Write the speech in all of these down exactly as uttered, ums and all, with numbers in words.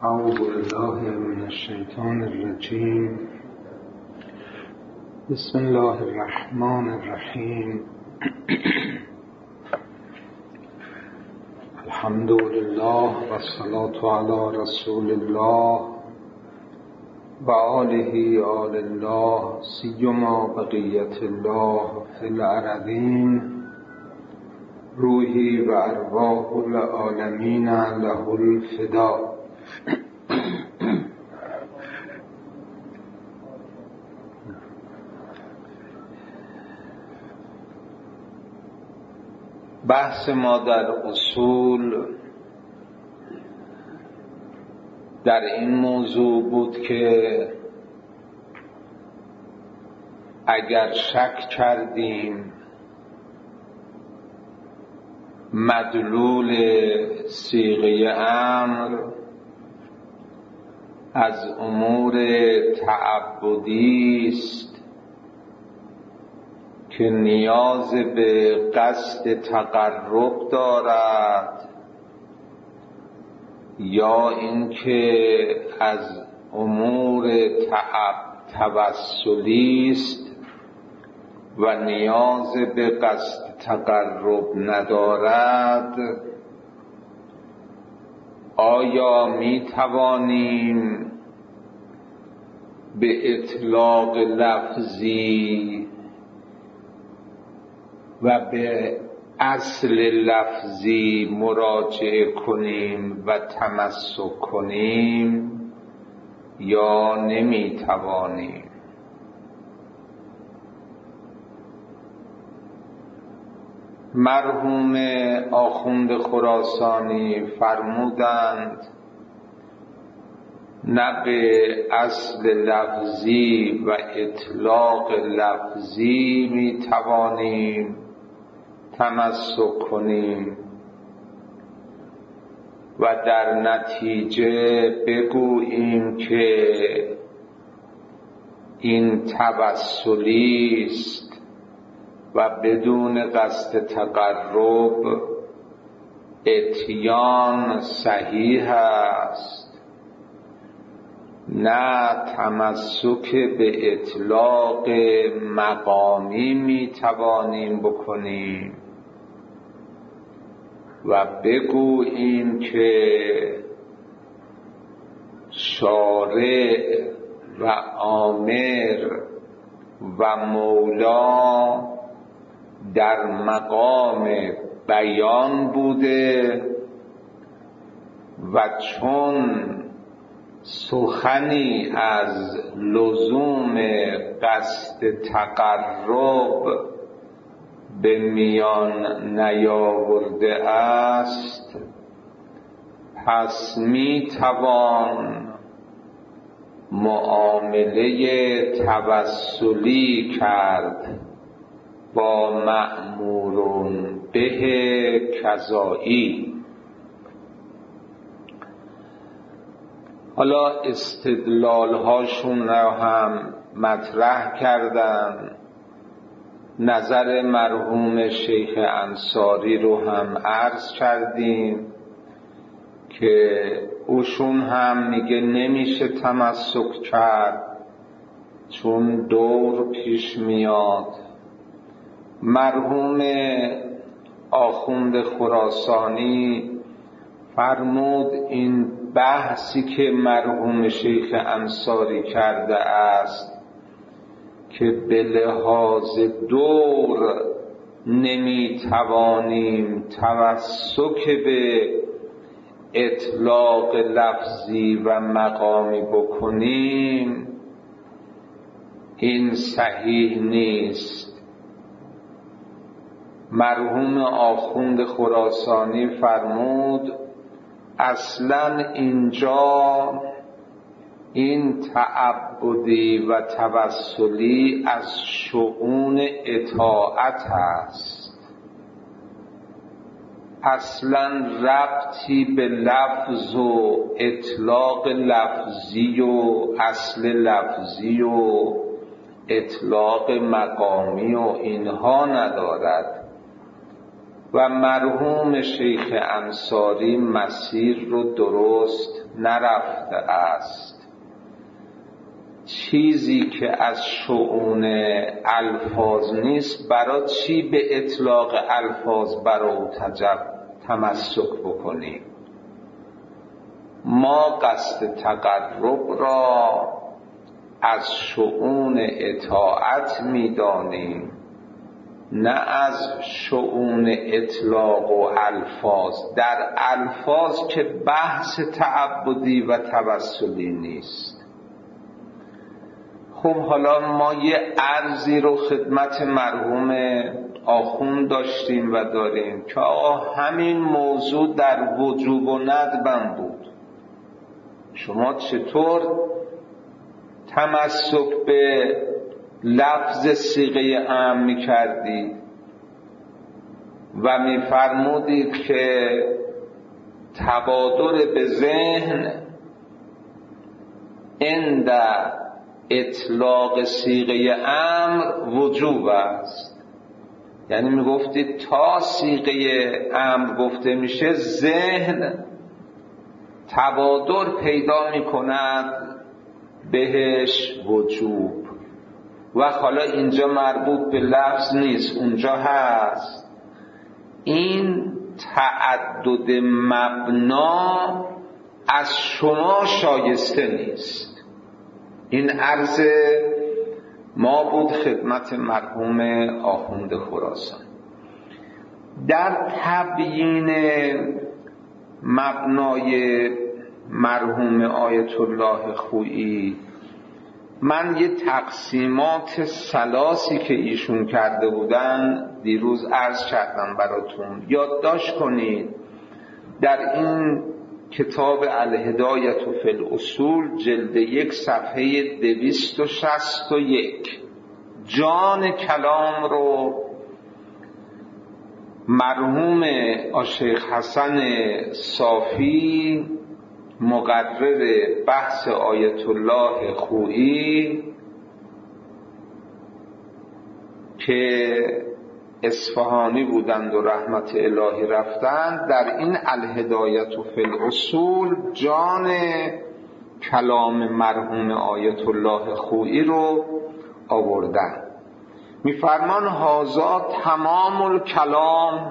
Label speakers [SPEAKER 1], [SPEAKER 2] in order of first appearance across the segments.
[SPEAKER 1] أعوذ بالله من الشيطان الرجيم. بسم الله الرحمن الرحيم. الحمد لله والصلاة على رسول الله و آله آل الله سیما بقیت الله فی الأرضین روحی و ارواح العالمین له الفدا. بحث ما در اصول در این موضوع بود که اگر شک کردیم مدلول صیغه امر از امور تعبدی است که نیاز به قصد تقرب دارد یا اینکه از امور توسلی است و نیاز به قصد تقرب ندارد، آیا می توانیم به اطلاق لفظی و به اصل لفظی مراجعه کنیم و تمسک کنیم یا نمی توانیم؟ مرحوم آخوند خراسانی فرمودند نه به اصل لفظی و اطلاق لفظی می توانیم تمسک کنیم و در نتیجه بگوییم که این توسلی است و بدون قصد تقرب اتیان صحیح است، نه تمسک به اطلاق مقامی می توانیم بکنیم و بگوییم که شارع و آمر و مولا در مقام بیان بوده و چون سخنی از لزوم قصد تقرب به میان نیاورده است، پس می توان معامله توسلی کرد با مأمورون به قضایی. حالا استدلال هاشون رو هم مطرح کردن، نظر مرحوم شیخ انصاری رو هم عرض کردیم که اوشون هم میگه نمیشه تمسک کرد چون دور پیش میاد. مرحوم آخوند خراسانی فرمود این بحثی که مرحوم شیخ انصاری کرده است که به لحاظ دور نمی توانیم تمسک به اطلاق لفظی و مقامی بکنیم، این صحیح نیست. مرحوم آخوند خراسانی فرمود اصلا اینجا این تعبدی و توسلی از شؤون اطاعت است، اصلا ربطی به لفظ و اطلاق لفظی و اصل لفظی و اطلاق مقامی و اینها ندارد و مرحوم شیخ انصاری مسیر رو درست نرفته است. چیزی که از شؤون الفاظ نیست برای چی به اطلاق الفاظ برای او تمسک بکنیم؟ ما قصد تقرب را از شؤون اطاعت می‌دانیم، نه از شؤون اطلاق و الفاظ. در الفاظ که بحث تعبدی و توسلی نیست. خب حالا ما یه عرضی رو خدمت مرحوم آخوند داشتیم و داریم که آقا همین موضوع در وجوب و ندبم بود، شما چطور تمسک به لفظ صیغه امر می کردید و می فرمودید که تبادر به ذهن عند اطلاق صیغه امر وجوب است. یعنی می گفتید تا صیغه امر گفته میشه ذهن تبادر پیدا می کند بهش وجوب. و حالا اینجا مربوط به لفظ نیست، اونجا هست. این تعدد مبنا از شما شایسته نیست. این عرض ما بود خدمت مرحوم آخوند خراسان. در تبیین مبنای مرحوم آیت الله خویی من یه تقسیمات ثلاثی که ایشون کرده بودن دیروز عرض کردم براتون، یادداشت کنید. در این کتاب الهدایة فی الاصول جلد یک صفحه دویست و شصت و یک جان کلام رو مرحوم شیخ حسن صافی مقرر بحث آیت الله خویی که اصفهانی بودند و رحمت الهی رفتند، در این الهدایة فی الاصول جان کلام مرحوم آیت الله خویی رو آوردن. میفرمان هذا تمام الکلام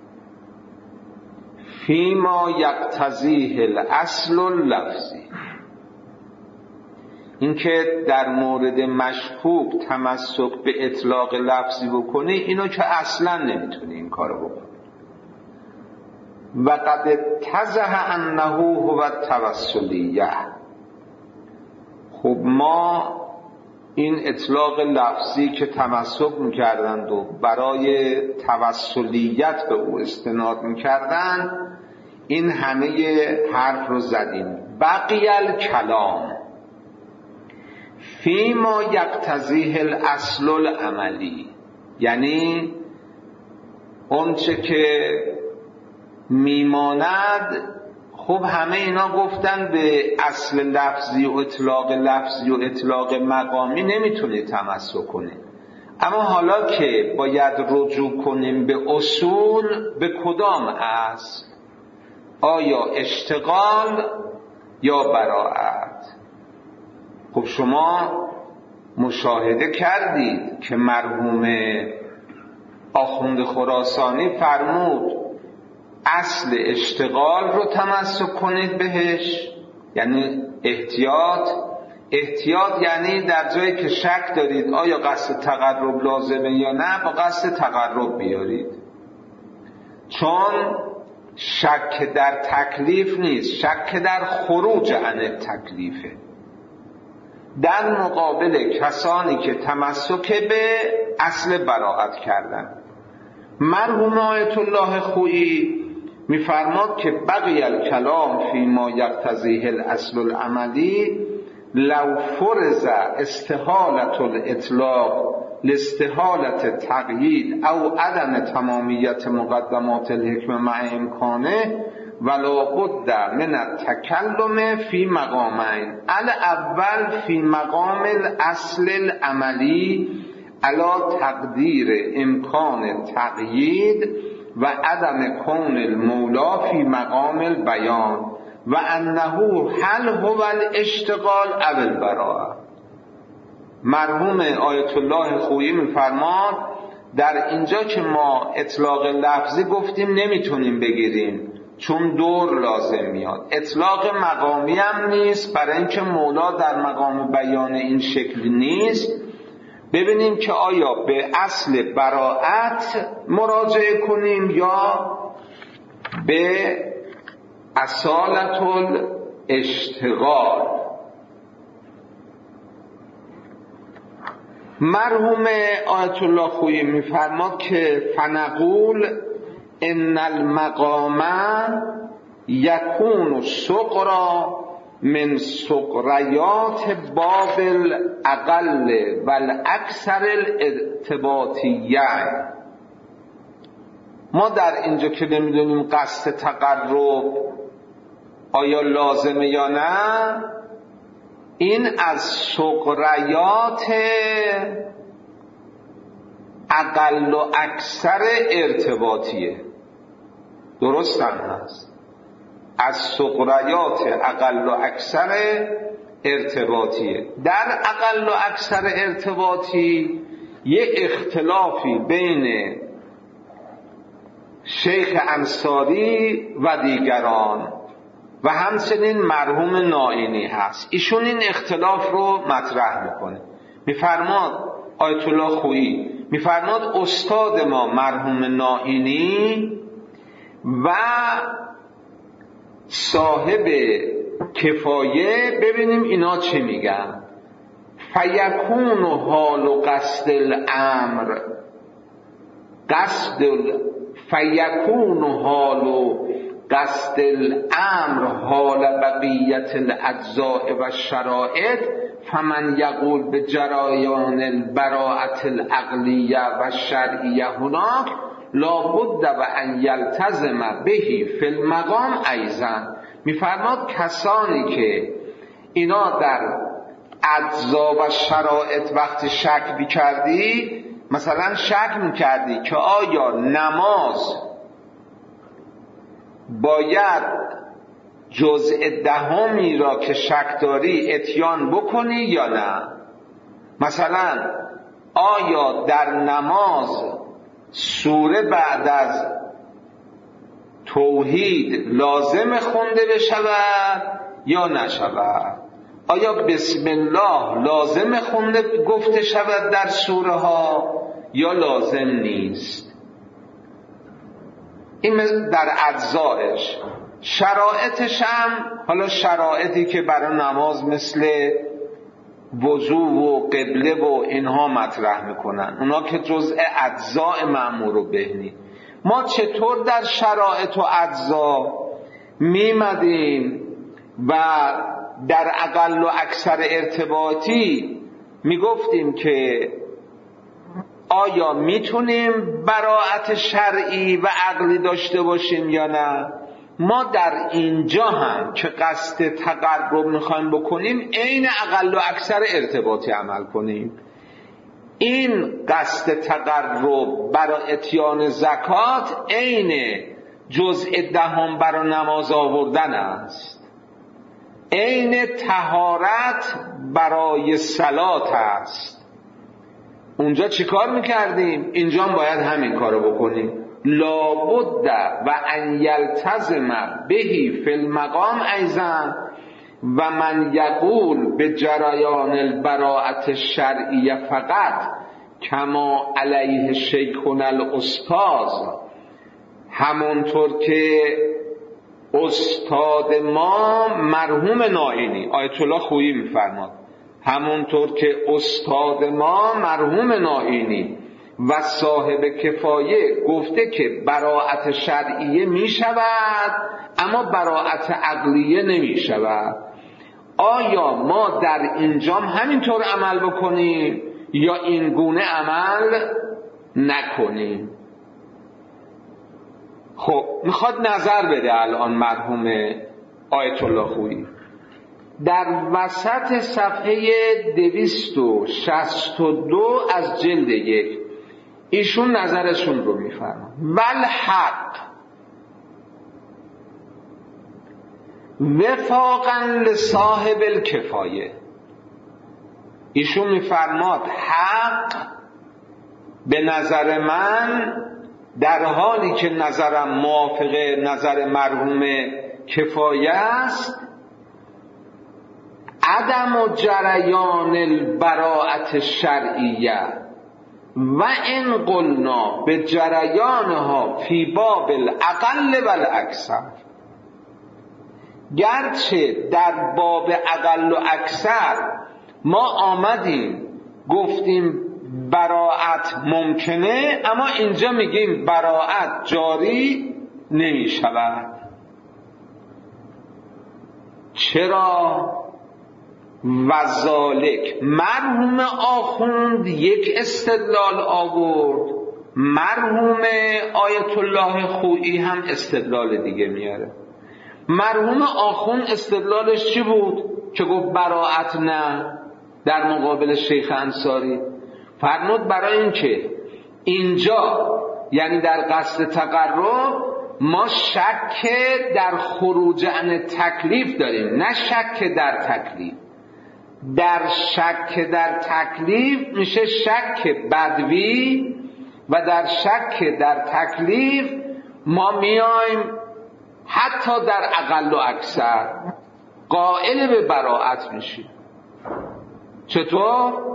[SPEAKER 1] فیما یقتضیه الاصل اللفظی. این که در مورد مشکوک تمسک به اطلاق لفظی بکنی، اینو که اصلا نمیتونی این کارو بکنی. و قد اتضح انه هو التوسلیه. خب ما این اطلاق لفظی که تمسک میکردند و برای توسلیت به او استناد میکردند، این همه حرف رو زدیم. بقی الکلام فیما یقتضیه الاصل العملی، یعنی اون چه که میماند. خب همه اینا گفتن به اصل لفظی و اطلاق لفظی و اطلاق مقامی نمیتونه تمسک کنه. اما حالا که باید رجوع کنیم به اصول، به کدام اصل؟ آیا اشتغال یا براءت؟ خب شما مشاهده کردید که مرحوم آخوند خراسانی فرمود اصل اشتغال رو تمسک کنید بهش، یعنی احتیاط. احتیاط یعنی در جایی که شک دارید آیا قصد تقرب لازمه یا نه، با قصد تقرب بیارید. چون شک در تکلیف نیست، شک در خروج عن تکلیفه. در مقابل کسانی که تمسک به اصل براءت کردن، مرحوم آیت الله خویی میفرماد که بقی الکلام فیما یقتضیه الاصل العملی لو فرض استحالة الاطلاق لاستحالة تقیید او عدم تمامیت مقدمات الحکم مع امکانه ولا بد من التکلم فی مقامین. الاول فی مقام الاصل العملی علی تقدیر امکان تقیید و عدم کون المولا فی مقام البیان و انه هل هو الاشتغال او البراءه. مرحوم آیت الله خویی میفرماد در اینجا که ما اطلاق لفظی گفتیم نمیتونیم بگیریم چون دور لازم میاد، اطلاق مقامی هم نیست برای اینکه مولا در مقام بیان این شکل نیست. ببینیم که آیا به اصل براءت مراجعه کنیم یا به اصالت الاشتغال. مرحوم آیت الله خویی میفرماد که فنقول ان المقام یکون صغرا من صغریات باب الاقل و الاکثر الارتباطیه. ما در اینجا که نمیدونیم قصد تقرب آیا لازمه یا نه، این از صغریات اقل و اکثر ارتباطیه، درست هم هست، از صغریات اقل و اکثر ارتباطیه. در اقل و اکثر ارتباطی یه اختلافی بین شیخ انصاری و دیگران و همچنین مرحوم نائینی هست. ایشون این اختلاف رو مطرح میکنه. میفرماد آیت الله خویی میفرماد استاد ما مرحوم نائینی و صاحب کفایه، ببینیم اینا چه میگن. فیکون حال و قصد الامر قصد فیکون حال و قصد الامر حال بقیت الاجزاء و شرائط فمن یقول به جرایان البراءت العقلیه و شرعیه هناک لابد و ان یلتزم بهی فی المقام ایضا. میفرماد کسانی که اینا در اجزا و شرائط وقتی شک میکردی، مثلا شک میکردی که آیا نماز باید جزء دهمی را که شک داری اتیان بکنی یا نه، مثلا آیا در نماز سوره بعد از توحید لازم خونده بشود یا نشود، آیا بسم الله لازم خونده گفته شود در سوره ها یا لازم نیست. این در اجزایش. شرایطش هم حالا شرایطی که برای نماز مثل وضو و قبله و اینها مطرح میکنن، اونا که جزء اجزاء مأمور و بهنی. ما چطور در شرایط و اجزا میمدیم و در اقل و اکثر ارتباطی میگفتیم که آیا میتونیم براءت شرعی و عقلی داشته باشیم یا نه. ما در اینجا هم که قصد تقرب میخوایم بکنیم عین اقل و اکثر ارتباطی عمل کنیم. این قصد تقرب برای اتیان زکات عین جزء دهم برای نماز آوردن است، عین طهارت برای صلات است. اونجا چی کار میکردیم؟ اینجا هم باید همین کارو بکنیم. لابد و ان یلتزم بهی فی المقام ایضا و من یقول به جریان البراءت الشرعیه فقط کما علیه شیخنا الاستاذ، همونطور که استاد ما مرحوم نائینی، آیت الله خویی میفرماد همونطور که استاد ما مرحوم نائینی و صاحب کفایه گفته که براءت شرعیه می شود اما براءت عقلیه نمی شود. آیا ما در اینجام همینطور عمل بکنیم یا این گونه عمل نکنیم؟ خب میخواد نظر بده الان مرحوم آیت الله خویی در وسط صفحه دویست و شصت و دو از جلد یک. ایشون نظرشون رو میفرمان. والحق وفاقا لصاحب الکفایه، ایشون میفرماد حق به نظر من در حالی که نظرم موافق نظر مرحوم کفایه است، عدم و جریان البراءت شرعیه و ان قلنا به جریانها فی باب الاقل و الاکثر، گرچه در باب اقل و اکثر ما آمدیم گفتیم براءت ممکنه، اما اینجا میگیم براءت جاری نمی شود. چرا؟ وذالک، مرحوم آخوند یک استدلال آورد، مرحوم آیت الله خویی هم استدلال دیگه میاره. مرحوم آخوند استدلالش چی بود که گفت براءت نه در مقابل شیخ انصاری؟ فرمود برای این که اینجا یعنی در قصد تقرب ما شک در خروج عن تکلیف داریم، نه شک در تکلیف. در شک در تکلیف میشه شک بدوی و در شک در تکلیف ما میایم حتی در اقل و اکثر قائل به براءت میشیم. چطور؟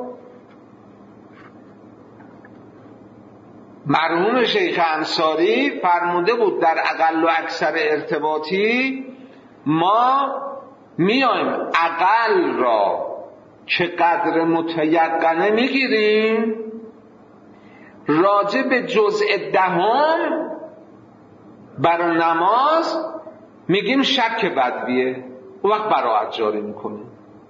[SPEAKER 1] مرحوم شیخ انصاری فرموده بود در اقل و اکثر ارتباطی ما میایم اقل را که قدر متیقنه میگیریم، راجع به جزء دهم برای نماز میگیم شک بدویه، اون وقت براءت جاری میکنیم.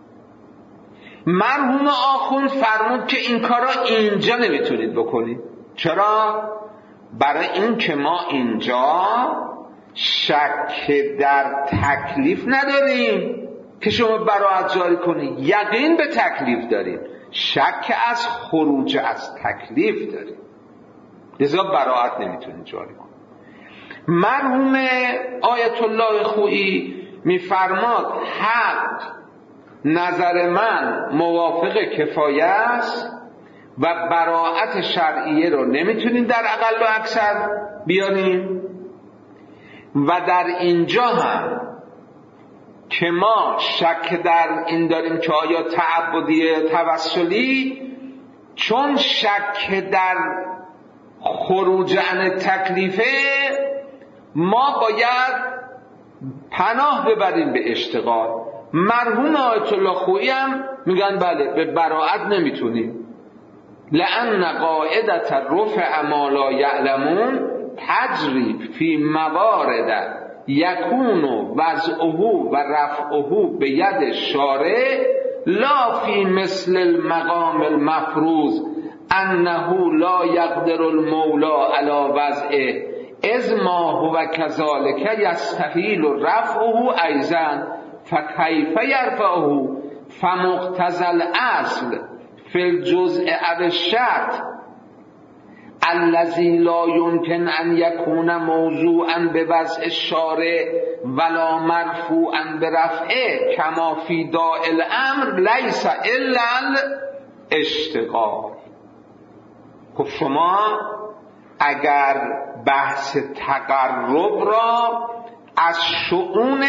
[SPEAKER 1] مرحوم آخوند فرمود که این کارا اینجا نمیتونید بکنید. چرا؟ برای این که ما اینجا شک در تکلیف نداریم که شما براءت جاری کنید، یقین به تکلیف داریم، شک از خروج از تکلیف داریم، لذا براءت نمیتونید جاری کنید. مرحوم آیت الله خویی میفرماد حق نظر من موافق کفایه است و براءت شرعیه رو نمیتونیم در اقل و اکثر بیاریم، و در اینجا هم که ما شک در این داریم که آیا تعبدی توسلی، چون شک در خروج عن تکلیفه ما باید پناه ببریم به اشتغال. مرحوم آیت الله خویی هم میگن بله به براءت نمیتونیم، لأن قاعدة رفع ما لا يعلمون تجری فی موارد یکون وضعه و رفعه به ید شارع لا فی مثل المقام المفروض انه لا یقدر المولا علی وضعه اذ ما هو كذلك یستحیل رفعه ایضا فکیف یرفعه فمقتضى الاصل فی الجزء او الشرط الذي لا يمكن ان يكون موضوعا بوضع الشارع ولا مرفوعا برفعه كما في داء الامر ليس الا الاشتغال. خب شما اگر بحث تقرب را از شؤون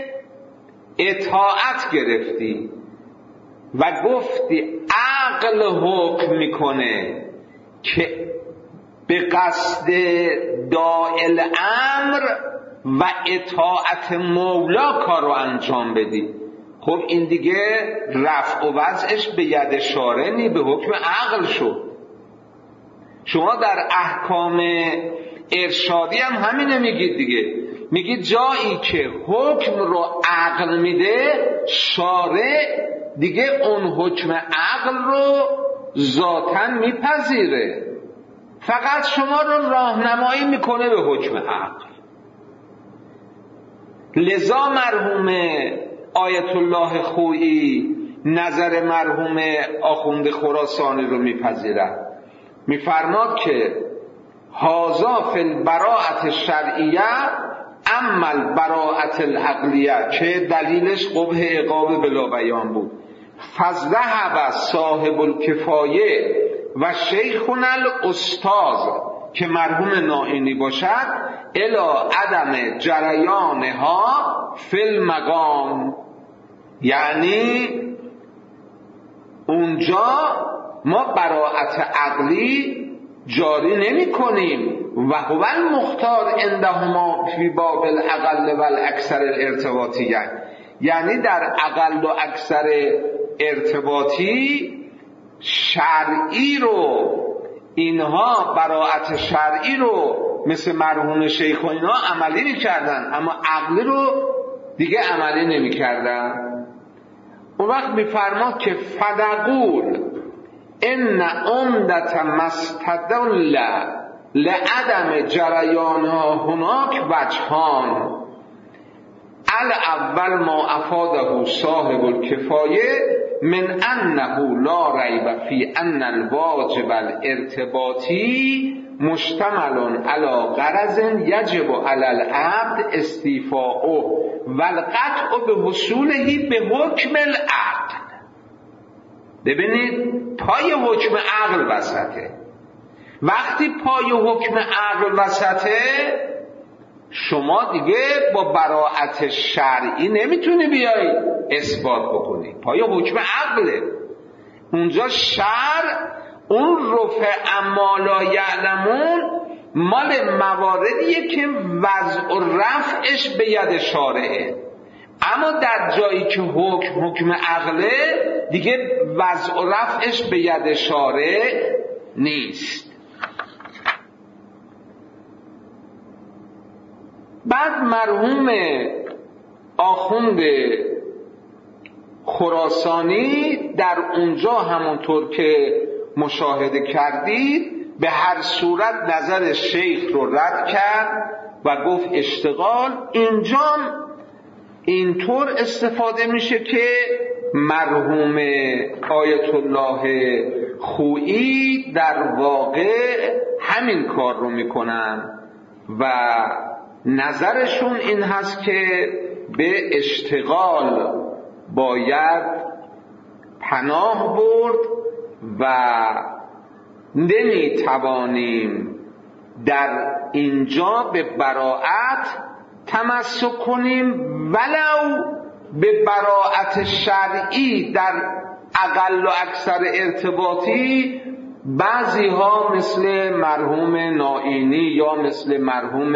[SPEAKER 1] اطاعت گرفتی و گفتی عقل حکم میکنه که به قصد دائل امر و اطاعت مولا کار رو انجام بدی، خب این دیگه رفع و وضعش به ید شارع نی، به حکم عقل شد. شما در احکام ارشادی هم همینه میگید دیگه، میگید جایی که حکم رو عقل میده شارع دیگه اون حکم عقل رو ذاتاً میپذیره، فقط شما رو راهنمایی میکنه به حکم عقل. لذا مرحوم آیت الله خویی نظر مرحوم آخوند خراسانی رو میپذیرد، میفرماد که هازا فی البراءة شرعیه اما البراءة العقلیه، که دلیلش قبح عقاب بلا بیان بود. فذهب صاحب الکفایه و شیخنا الاستاذ که مرحوم نائینی باشد الی عدم جریانها فی المقام، یعنی اونجا ما براءت عقلی جاری نمی کنیم و هو المختار عندهما فی باب الاقل و الاکثر الارتباطیه، یعنی در اقل و اکثر ارتباطی شرعی رو، اینها براءت شرعی رو مثل مرحوم شیخ و اینا عملی میکردن، اما عقلی رو دیگه عملی نمیکردن. اون وقت میفرماد که فدقول ان عمدت مستدل لعدم جریانها هناک وجهان، الاول ما افاده صاحب الکفایه من انه لا ریب فی ان الواجب الارتباطی مشتمل علی غرض یجب علی العبد استیفاؤه و القطع به حصوله به حکم العقل. ببینید پای حکم عقل وسطه. وقتی پای حکم عقل وسطه شما دیگه با براءت شرعی نمیتونی بیایی اثبات بکنی، پای حکم عقله. اونجا شرع اون رفع اما لا یعلمون مال مواردیه که وضع و رفعش به ید شارعه، اما در جایی که حکم حکم عقله دیگه وضع و رفعش به ید شارع نیست. بعد مرحوم آخوند خراسانی در اونجا همونطور که مشاهده کردید به هر صورت نظر شیخ رو رد کرد و گفت اشتغال. اینجا اینطور استفاده میشه که مرحوم آیت الله خویی در واقع همین کار رو میکنن و نظرشون این هست که به اشتغال باید پناه برد و نمی توانیم در اینجا به براءت تمسک کنیم ولو به براءت شرعی در اقل و اکثر ارتباطی بعضی ها مثل مرحوم نائینی یا مثل مرحوم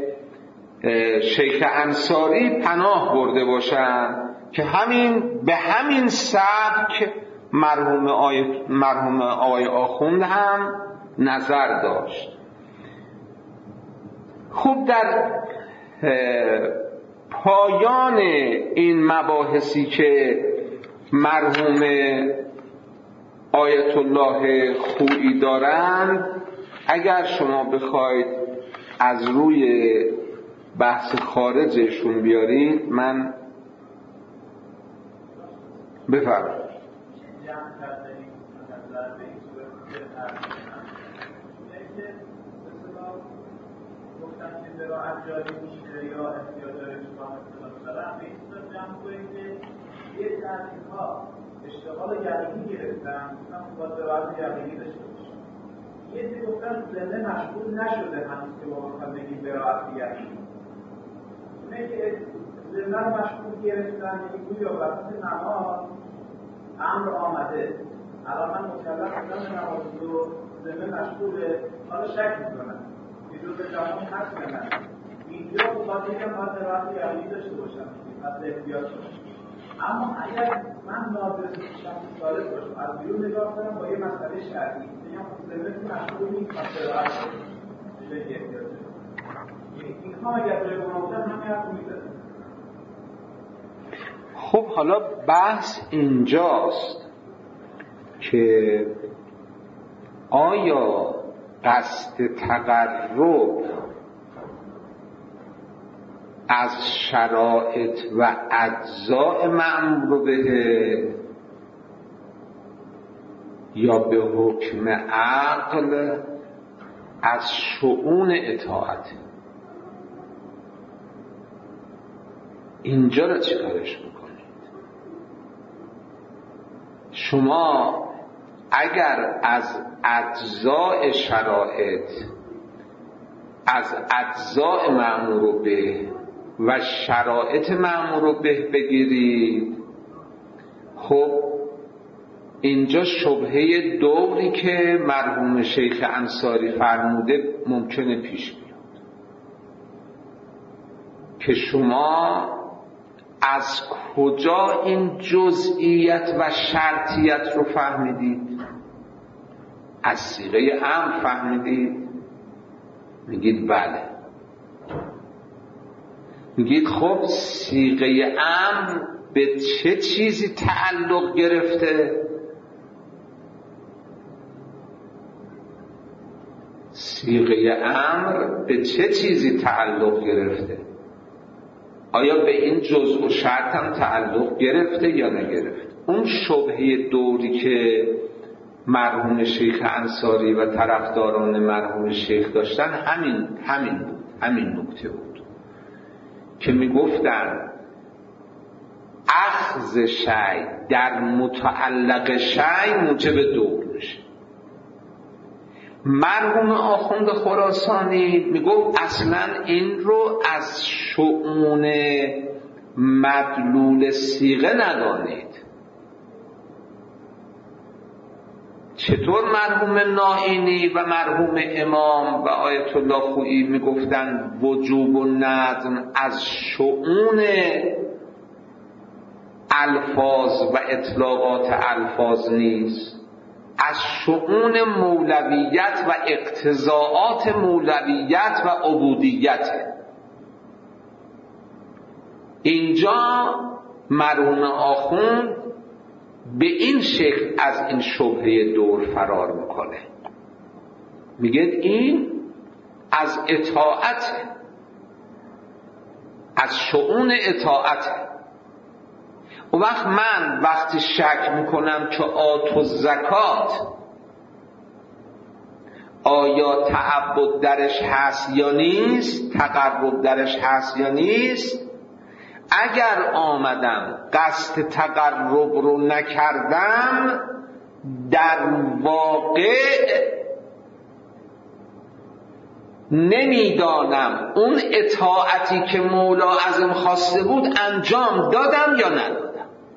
[SPEAKER 1] شیخ انصاری پناه برده باشند که همین به همین سبک مرحوم آقای مرحوم آقای آخوند هم نظر داشت. خوب در پایان این مباحثی که مرحوم آیت الله خویی دارند، اگر شما بخواید از روی بحث خارجشون بیارید من بفرمایید.
[SPEAKER 2] اشتغال یقینی گرفتن، گفتن با ضرورت یقینی داشته باشن. یه دی گفتن ذمه مشغول نشده هنوز که با مثلا بگیم براعت یقینی. اونه که ذمه مشغول گرفتن یعنی گویا وقتی نماز امر آمده، الان من مکلف شدم نماز رو ذمه مشغوله، حالا شک میکنم که جزء جمعی هست یا نه. اینجا بخاطر اینکه من ضرورت یقینی داشته باشم، پس احتیاط کنم. اما اگر من ناظر شخص سالس باشم از بیرون نگاه کنم با یه مسئله شرعی میگم ضمن مشغول نیست پس براعت به احتیاط این ها اگر جای اونا بودن همه حرف میزدن.
[SPEAKER 1] خب حالا بحث اینجاست که آیا قصد تقرب از شرائط و اجزاء مأمور به یا به حکم عقل از شؤون اطاعت. اینجا رو چی کارش میکنید؟ شما اگر از اجزاء شرایط، از اجزاء مأمور به و شرایط مأمور به بگیرید، خب اینجا شبهه دوری که مرحوم شیخ انصاری فرموده ممکنه پیش بیاد که شما از کجا این جزئیت و شرطیت رو فهمیدید؟ از صیغه امر فهمیدید؟ میگید بله. میگید خب صیغه امر به چه چیزی تعلق گرفته؟ صیغه امر به چه چیزی تعلق گرفته؟ آیا به این جزء و شرط هم تعلق گرفته یا نگرفته؟ اون شبهه دوری که مرحوم شیخ انصاری و طرفداران مرحوم شیخ داشتن همین همین بود، همین نکته بود که میگفتن اخذ شیء در متعلق شیء موجب دور میشه. مرحوم آخوند خراسانی میگفت اصلا این رو از شؤون مدلول صیغه ندانید. چطور مرحوم نائینی و مرحوم امام و آیت الله خویی میگفتن وجوب و نظم از شؤون الفاظ و اطلاقات الفاظ نیست، از شؤون مولویت و اقتضاعات مولویت و عبودیت. اینجا مرحوم آخوند به این شکل از این شبهه دور فرار میکنه، میگه این از اطاعت، از شؤون اطاعت. اون وقت من وقتی شک میکنم که آت زکات آیا تعبد درش هست یا نیست، تقرب درش هست یا نیست، اگر آمدم قصد تقرب رو نکردم، در واقع نمیدانم اون اطاعتی که مولا ازم خواسته بود انجام دادم یا ندادم.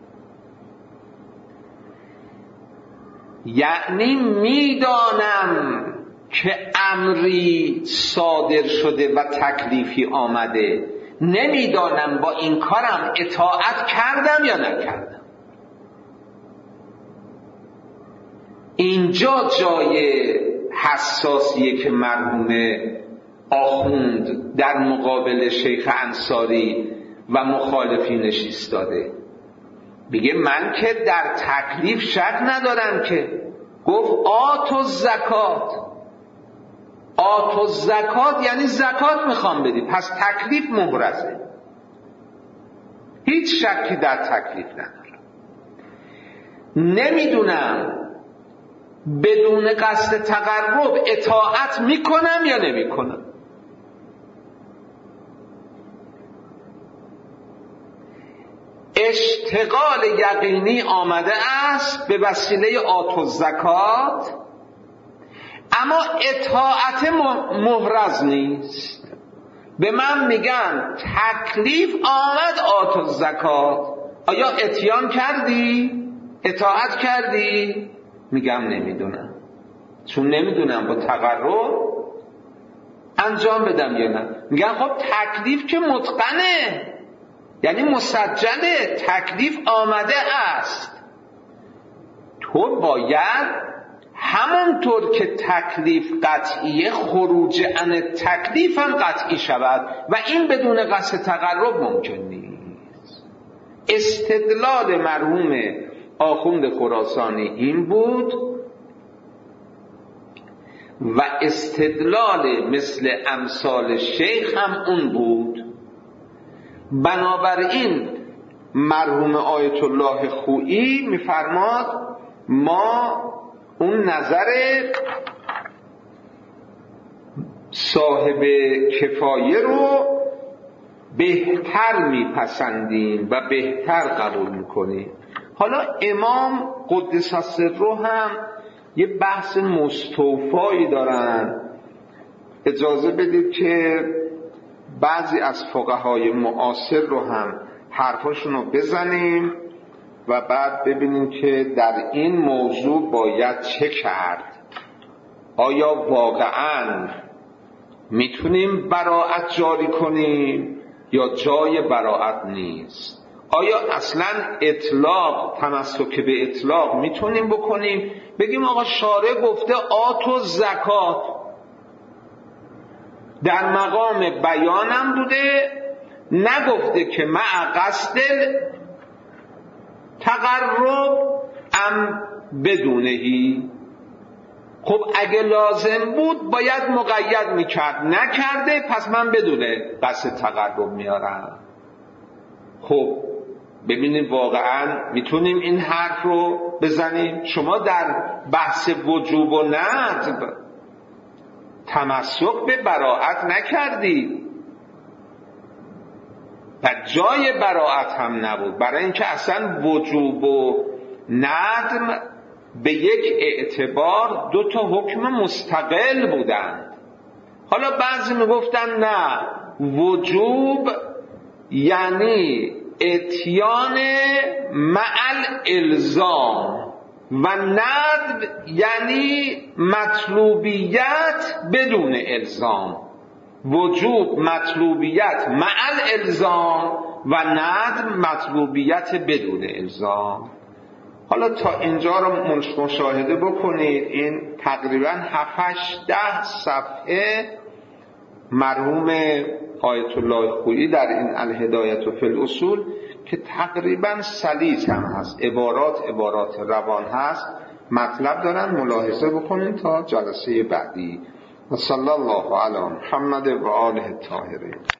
[SPEAKER 1] یعنی میدانم که امری صادر شده و تکلیفی آمده، نمیدانم با این کارم اطاعت کردم یا نکردم. اینجا جای حساسیه که مرحوم آخوند در مقابل شیخ انصاری و مخالفینش ایستاده. میگه من که در تکلیف شک ندارم که، گفت آت زکات، آت زکات یعنی زکات میخوام بدی، پس تکلیف محرزه، هیچ شکی در تکلیف ندارم. نمیدونم بدون قصد تقرب اطاعت میکنم یا نمیکنم. اشتغال یقینی آمده است به وسیله آت و زکات، اما اطاعت محرز نیست. به من میگن تکلیف آمد آت و زکات، آیا اتیان کردی؟ اطاعت کردی؟ میگم نمیدونم، چون نمیدونم با تقرب انجام بدم یا نه. میگن خب تکلیف که متقنه، یعنی مسجله، تکلیف آمده است، تو باید همونطور که تکلیف قطعیه خروج عن تکلیف هم قطعی شود و این بدون قصد تقرب ممکن نیست. استدلال مرحوم آخوند خراسانی این بود و استدلال مثل امثال شیخ هم اون بود. بنابراین مرحوم آیت الله خویی میفرماد ما اون نظر صاحب کفایه رو بهتر میپسندیم و بهتر قبول میکنیم. حالا امام قدس سره هم یه بحث مستوفایی دارن. اجازه بدید که بعضی از فقهای معاصر رو هم حرفاشون رو بزنیم و بعد ببینیم که در این موضوع باید چه کرد. آیا واقعاً میتونیم براءت جاری کنیم یا جای براءت نیست؟ آیا اصلا اطلاق، تمسک به اطلاق میتونیم بکنیم؟ بگیم آقا شارع گفته آتو زکات، در مقام بیانم بوده، نگفته که مع قصد تقرب ام بدونهی. خب اگه لازم بود باید مقید میکرد، نکرده، پس من بدونه قصد تقرب میارم. خب ببینید واقعا میتونیم این حرف رو بزنیم. شما در بحث وجوب و ندب تمسک به براءت نکردی و جای براءت هم نبود، برای اینکه اصلا وجوب و ندم به یک اعتبار دو تا حکم مستقل بودند. حالا بعضی میگفتن نه، وجوب یعنی اتیان مع الالزام و ندب یعنی مطلوبیت بدون الزام. وجوب مطلوبیت مع الالزام و ندب مطلوبیت بدون الزام. حالا تا اینجا رو مشاهده بکنید. این تقریبا هفت ده صفحه مرحوم آیت الله خویی در این الهدایة فی الاصول که تقریبا سلیس هم هست، عبارات عبارات روان هست، مطلب دارن. ملاحظه بکنید تا جلسه بعدی. و صلی الله علی محمد و آله الطاهرین.